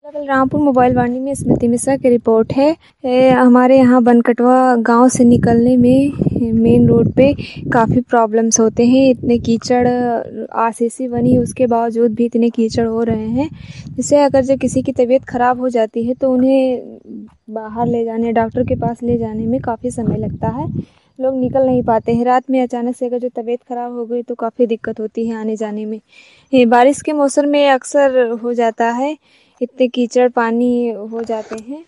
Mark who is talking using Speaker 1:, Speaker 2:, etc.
Speaker 1: Balrampur mobile वाणी में स्मृति मिश्रा की report है। हमारे यहाँ बनकटवा गांव से निकलने में मेन रोड पे काफ़ी प्रॉब्लम्स होते हैं। इतने कीचड़, आरसीसी बनी उसके बावजूद भी इतने कीचड़ हो रहे हैं, जिससे अगर जो किसी की तबीयत ख़राब हो जाती है तो उन्हें बाहर ले जाने, डॉक्टर के पास ले जाने में काफ़ी समय लगता है। लोग निकल नहीं पाते हैं। रात में अचानक से अगर जो तबीयत ख़राब हो गई तो काफ़ी दिक्कत होती है आने जाने में। बारिश के मौसम में अक्सर हो जाता है, इतने कीचड़ पानी हो जाते हैं।